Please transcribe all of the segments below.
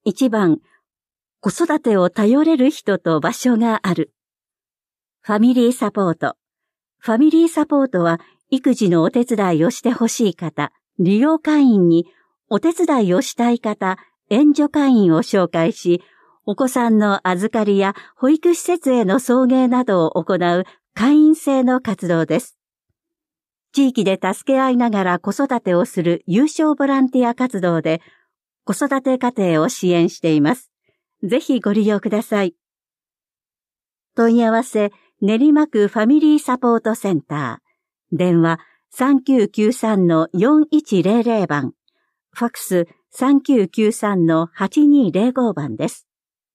1番、子育てを頼れる人と場所がある。ファミリーサポート。ファミリーサポートは、育児のお手伝いをしてほしい方、利用会員に、お手伝いをしたい方、援助会員を紹介し、お子さんの預かりや保育施設への送迎などを行う会員制の活動です。地域で助け合いながら子育てをする有償ボランティア活動で、子育て家庭を支援しています。ぜひご利用ください。問い合わせ、練馬区ファミリーサポートセンター。電話 3993-4100 番。ファックス 3993-8205 番です。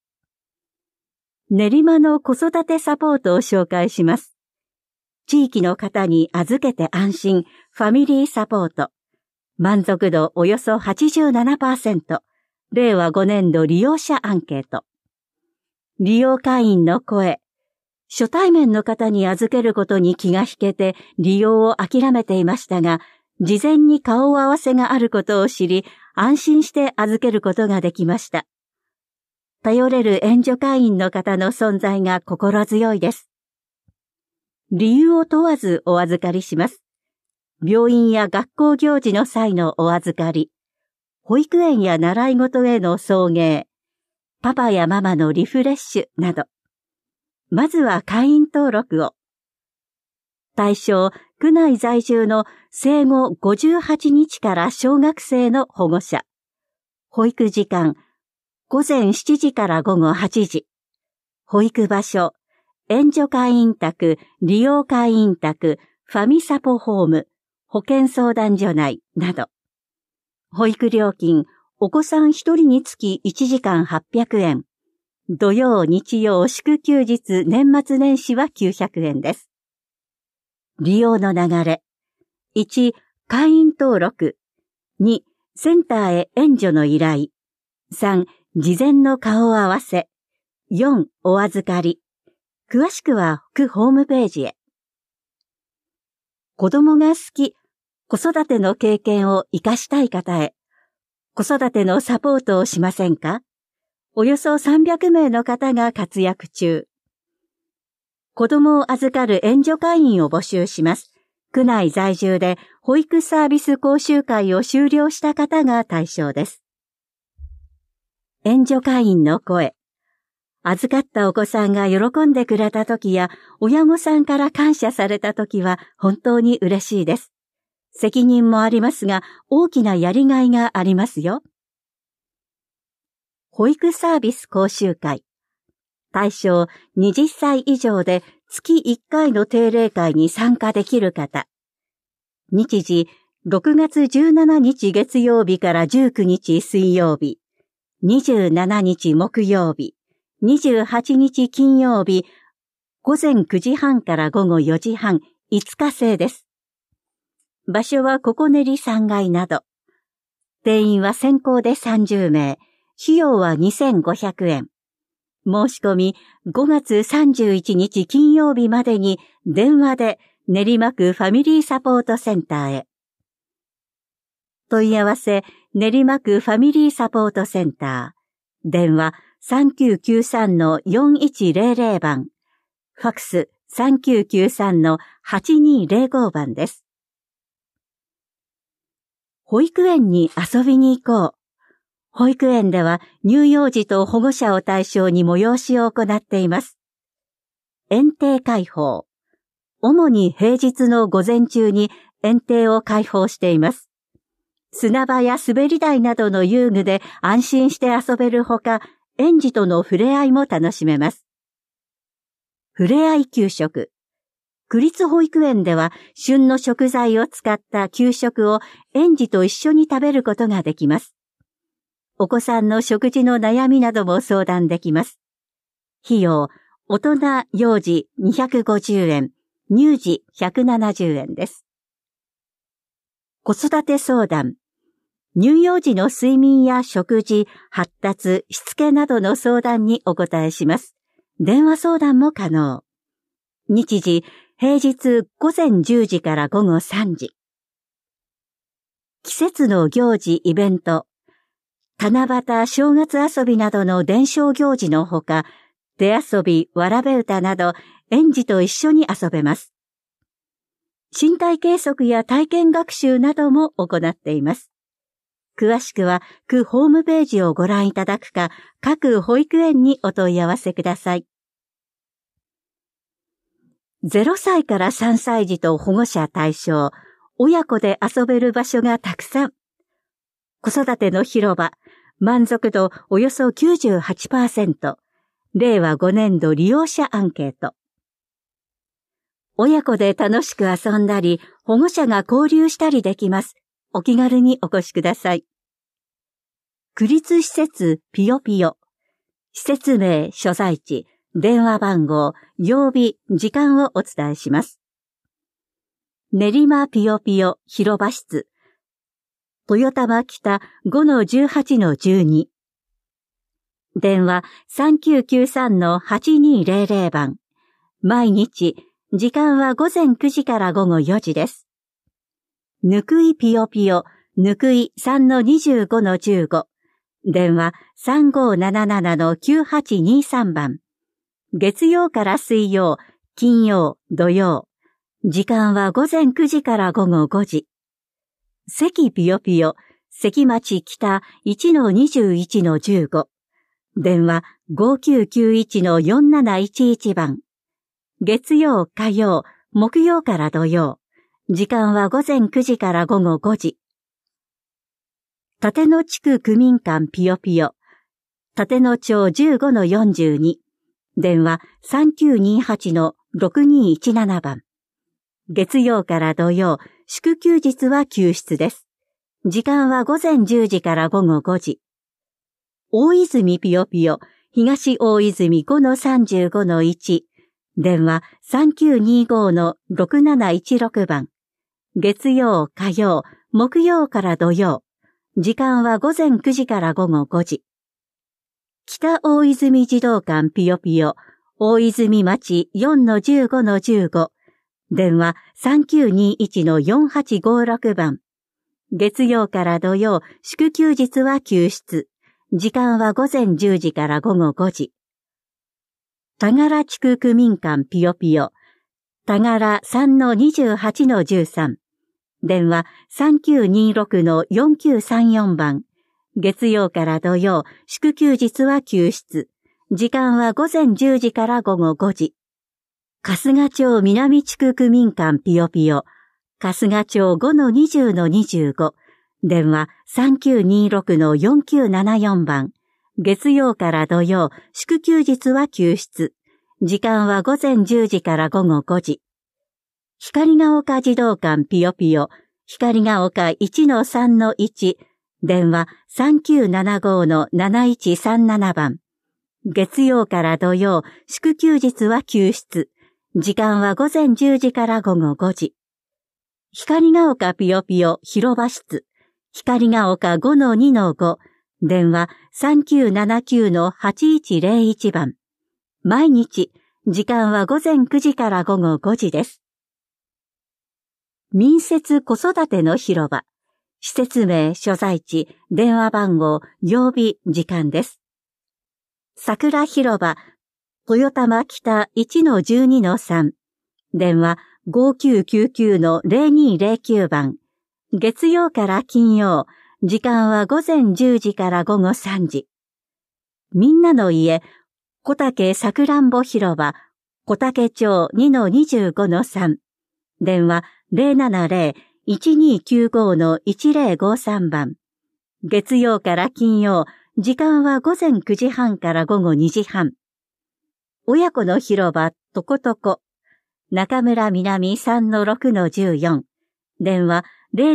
練馬の子育てサポートを紹介します。地域の方に預けて安心、ファミリーサポート。満足度およそ 87%。令和5年度利用者アンケート。利用会員の声。初対面の方に預けることに気が引けて利用を諦めていましたが、事前に顔合わせがあることを知り、安心して預けることができました。頼れる援助会員の方の存在が心強いです。理由を問わずお預かりします。病院や学校行事の際のお預かり、保育園や習い事への送迎、パパやママのリフレッシュなど。まずは会員登録を。対象、区内在住の生後58日から小学生の保護者。保育時間、午前7時から午後8時。保育場所、援助会員宅、利用会員宅、ファミサポホーム、保健相談所内など。保育料金、お子さん1人につき1時間800円。土曜、日曜、祝休日、年末年始は900円です。利用の流れ。1、会員登録。2、センターへ援助の依頼。3、事前の顔合わせ。4、お預かり。詳しくは区ホームページへ。子供が好き、子育ての経験を活かしたい方へ。子育てのサポートをしませんか？およそ300名の方が活躍中。子供を預かる援助会員を募集します。区内在住で保育サービス講習会を修了した方が対象です。援助会員の声。預かったお子さんが喜んでくれたときや、親御さんから感謝されたときは本当に嬉しいです。責任もありますが、大きなやりがいがありますよ。保育サービス講習会。対象20歳以上で月1回の定例会に参加できる方。日時6月17日月曜日から19日水曜日、27日木曜日、28日金曜日、午前9時半から午後4時半、5日制です。場所はここ練り3階など。定員は先行で30名。費用は2500円。申し込み5月31日金曜日までに電話で練馬区ファミリーサポートセンターへ。問い合わせ練馬区ファミリーサポートセンター。電話 3993-4100 番。ファクス 3993-8205 番です。保育園に遊びに行こう。保育園では乳幼児と保護者を対象に催しを行っています。園庭開放。主に平日の午前中に園庭を開放しています。砂場や滑り台などの遊具で安心して遊べるほか、園児との触れ合いも楽しめます。触れ合い給食。区立保育園では旬の食材を使った給食を園児と一緒に食べることができます。お子さんの食事の悩みなども相談できます。費用、大人幼児250円、乳児170円です。子育て相談。乳幼児の睡眠や食事、発達、しつけなどの相談にお答えします。電話相談も可能。日時、平日午前10時から午後3時。季節の行事、イベント。 七夕正月遊びなどの伝承行事のほか、手遊び、わらべ歌など、園児と一緒に遊べます。身体計測や体験学習なども行っています。詳しくは、区ホームページをご覧いただくか、各保育園にお問い合わせください。0歳から3歳児と保護者対象、親子で遊べる場所がたくさん。子育ての広場、満足度およそ 98%、令和5年度利用者アンケート。親子で楽しく遊んだり、保護者が交流したりできます。お気軽にお越しください。区立施設ピヨピヨ。施設名、所在地、電話番号、曜日、時間をお伝えします。練馬ピヨピヨ広場室。豊玉北 5-18-12。電話 3993-8200 番。毎日、時間は午前9時から午後4時です。ぬくいピヨピヨ、ぬくい 3-25-15。電話 3577-9823 番。月曜から水曜、金曜、土曜。時間は午前9時から午後5時。関ピヨピヨ、関町北 1-21-15。電話 5991-4711 番。月曜、火曜、木曜から土曜。時間は午前9時から午後5時。立野地区区民館ピヨピヨ。立野町 15-42。電話 3928-6217 番。月曜から土曜、祝休日は休室です。時間は午前10時から午後5時。大泉ピヨピヨ、東大泉 5-35-1。電話 3925-6716 番。月曜、火曜、木曜から土曜。時間は午前9時から午後5時。北大泉児童館ピヨピヨ、大泉町 4-15-15。電話 3921-4856 番。月曜から土曜、祝休日は休室。時間は午前10時から午後5時。田柄地区区民館ピヨピヨ。田柄 3-28-13。電話 3926-4934 番。月曜から土曜、祝休日は休室。時間は午前10時から午後5時。春日町南地区区民館ピヨピヨ。春日町 5-20-25。電話 3926-4974 番。月曜から土曜、祝休日は休室。時間は午前10時から午後5時。光が丘児童館ピヨピヨ。光が丘 1-3-1。電話 3975-7137 番。月曜から土曜、祝休日は休室。時間は午前10時から午後5時。光が丘ピヨピヨ広場室。光が丘 5-2-5。電話 3979-8101 番。毎日、時間は午前9時から午後5時です。民設子育ての広場。施設名、所在地、電話番号、曜日、時間です。桜広場、豊玉北 1-12-3。電話 5999-0209 番。月曜から金曜。時間は午前10時から午後3時。みんなの家、小竹さくらんぼ広場、小竹町 2-25-3。電話 070-1295-1053 番。月曜から金曜、時間は午前9時半から午後2時半。親子の広場、とことこ。中村南 3-6-14。電話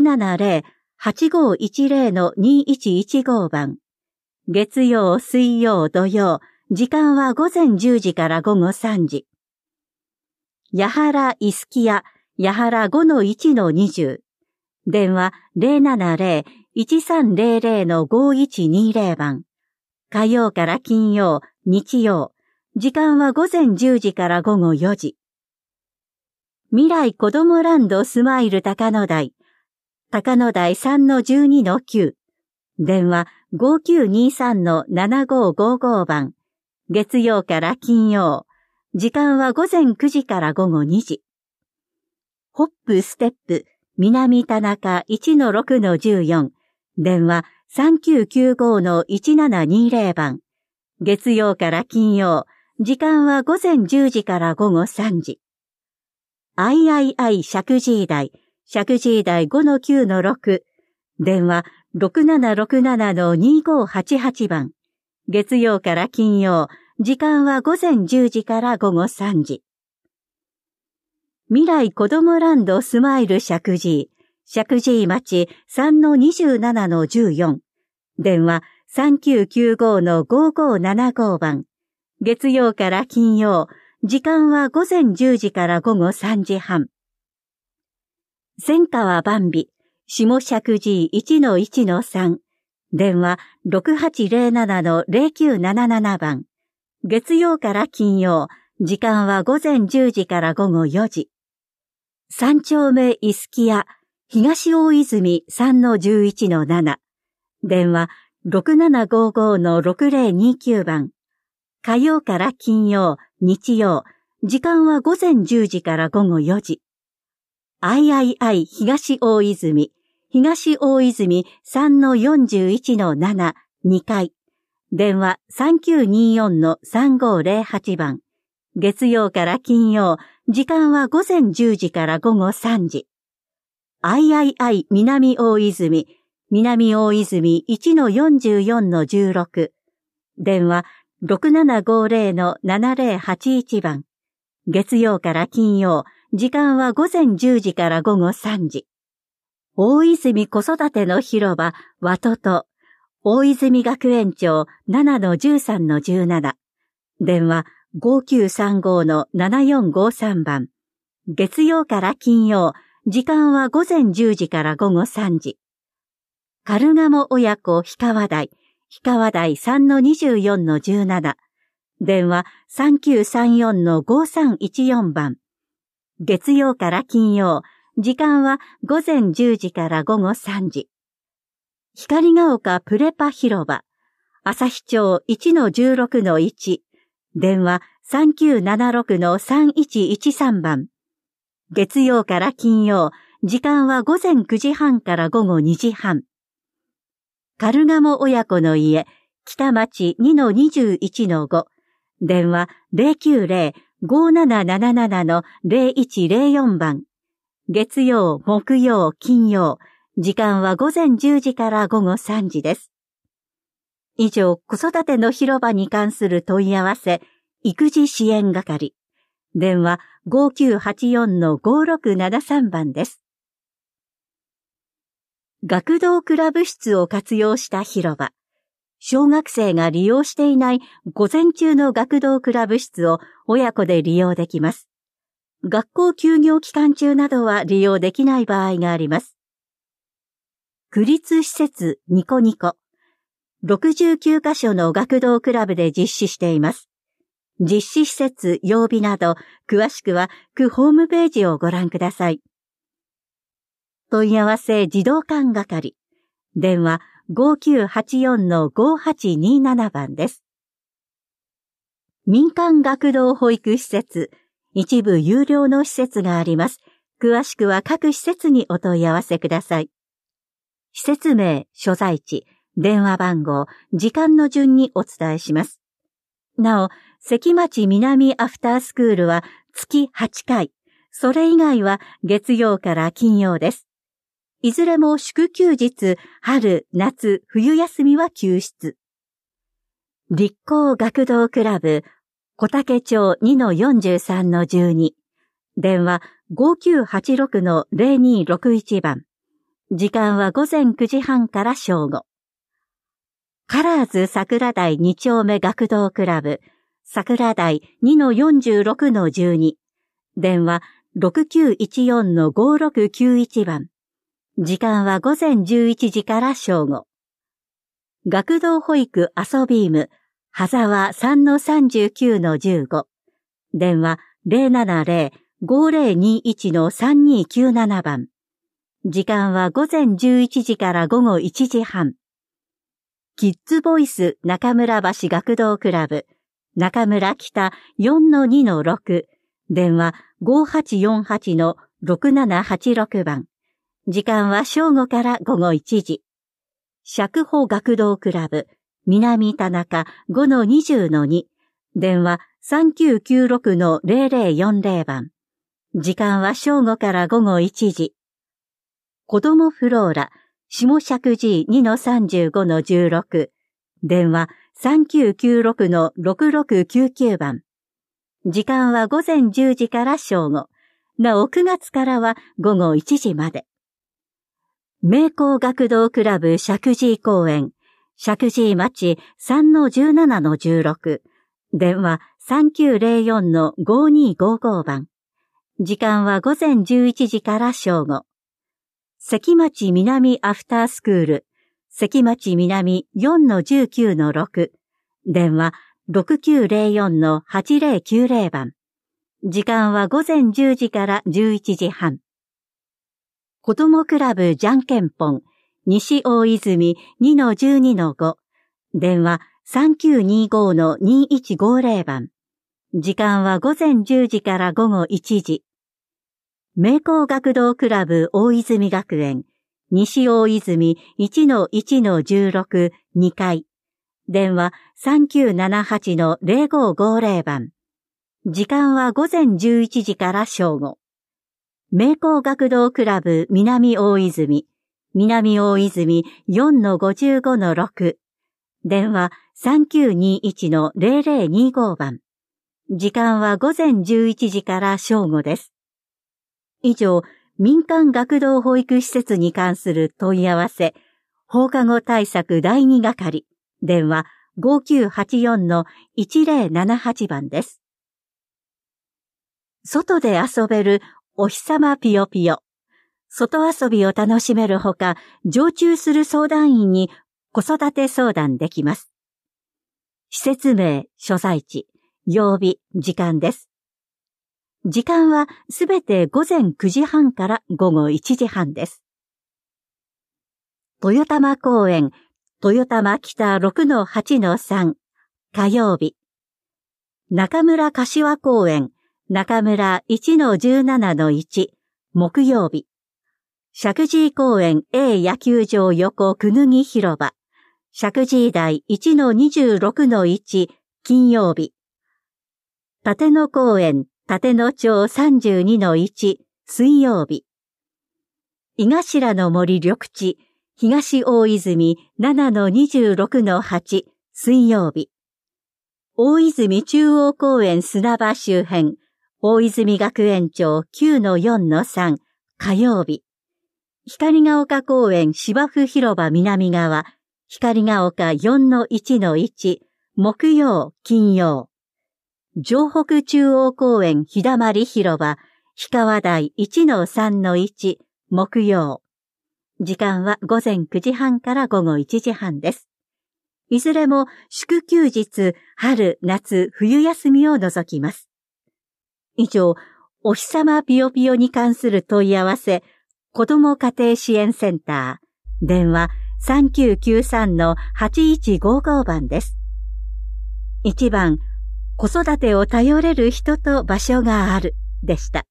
070-8510-2115 番。月曜、水曜、土曜。時間は午前10時から午後3時。八原いすき屋、八原 5-1-20。電話 070-1300-5120 番。火曜から金曜、日曜。時間は午前10時から午後4時。未来子どもランドスマイル高野台。高野台 3-12-9。 電話5923-7555番。月曜から金曜。時間は午前9時から午後2時。ホップステップ南田中 1-6-14。電話3995-1720番。月曜から金曜。時間は午前10時から午後3時。III 石神井台 5-9-6。電話6767-2588番。月曜から金曜。時間は午前10時から午後3時。未来子どもランドスマイル石神井町 3-27-14。電話3995-5575番。月曜から金曜。時間は午前10時から午後3時半。千川万美下石神井 1-1-3。電話6807-0977番。月曜から金曜。時間は午前10時から午後4時。三丁目イスキヤ東大泉 3-11-7。電話6755-6029番。火曜から金曜、日曜。時間は午前10時から午後4時。III 東大泉 3-41-7、2階。電話3924-3508番。月曜から金曜。時間は午前10時から午後3時。III 南大泉 1-44-16。電話6750-7081番。月曜から金曜。時間は午前10時から午後3時。大泉子育ての広場、わとと、大泉学園町 7-13-17。電話5935-7453番。月曜から金曜。時間は午前10時から午後3時。カルガモ親子氷川台 3-24-17。電話3934-5314番。月曜から金曜。時間は午前10時から午後3時。光が丘プレパ広場。旭町 1-16-1。電話3976-3113番。月曜から金曜。時間は午前9時半から午後2時半。カルガモ親子の家、北町 2-21-5。電話090-5777-0104番。月曜、木曜、金曜。時間は午前10時から午後3時です。以上、子育ての広場に関する問い合わせ、育児支援係。電話5984-5673番です。学童クラブ室を活用した広場。小学生が利用していない午前中の学童クラブ室を親子で利用できます。学校休業期間中などは利用できない場合があります。区立施設ニコニコ。69カ所の学童クラブで実施しています。実施施設、曜日など、詳しくは区ホームページをご覧ください。問い合わせ児童館係。電話5984-5827番です。民間学童保育施設、一部有料の施設があります。詳しくは各施設にお問い合わせください。施設名、所在地、電話番号、時間の順にお伝えします。なお、関町南アフタースクールは月8回、それ以外は月曜から金曜です。いずれも祝休日、春、夏、冬休みは休出。立校学童クラブ、小竹町 2-43-12。電話5986-0261番。時間は午前9時半から正午。カラーズ桜台2丁目学童クラブ、桜台 2-46-12。電話6914-5691番。時間は午前11時から正午。学童保育アソビーム、羽沢 3-39-15。電話070-5021-3297番。時間は午前11時から午後1時半。 キッズボイス中村橋学童クラブ、中村北 4-2-6、電話 5848-6786 番。時間は正午から午後1時。釈保学童クラブ、南田中 5-20-2、電話 3996-0040 番。時間は正午から午後1時。子供フローラ、下石神井 2-35-16、電話 3996-6699 番。時間は午前10時から正午。なお9月からは午後1時まで。明光学童クラブ石神井公園、石神井町 3-17-16、電話 3904-5255 番。時間は午前11時から正午。関町南アフタースクール、関町南 4-19-6、電話 6904-8090 番。時間は午前10時から11時半。子供クラブじゃんけんぽん、西大泉 2-12-5、電話 3925-2150 番。時間は午前10時から午後1時。明光学童クラブ大泉学園、西大泉 1-1-16、2階。電話 3978-0550 番。時間は午前11時から正午。明光学童クラブ南大泉、南大泉 4-55-6。電話 3921-0025 番。時間は午前11時から正午です。以上、民間学童保育施設に関する問い合わせ、放課後対策第2係、電話 5984-1078 番です。外で遊べるお日様ぴよぴよ。外遊びを楽しめるほか、常駐する相談員に子育て相談できます。施設名、所在地、曜日、時間です。時間はすべて午前9時半から午後1時半です。豊玉公園、豊玉北 6-8-3、火曜日。中村柏公園、中村 1-17-1、木曜日。石神井公園 A 野球場横くぬぎ広場、石神井台 1-26-1、金曜日。立野公園、立野町 32-1、水曜日。井頭の森緑地、東大泉 7-26-8、水曜日。大泉中央公園砂場周辺、大泉学園町 9-4-3、火曜日。光が丘公園芝生広場南側、光が丘 4-1-1、木曜、金曜。城北中央公園日だまり広場、氷川台 1-3-1、木曜。時間は午前9時半から午後1時半です。いずれも祝休日、春、夏、冬休みを除きます。以上、お日様ぴよぴよに関する問い合わせ、子ども家庭支援センター、電話 3993-8155 番です。1番、子育てを頼れる人と場所がある、でした。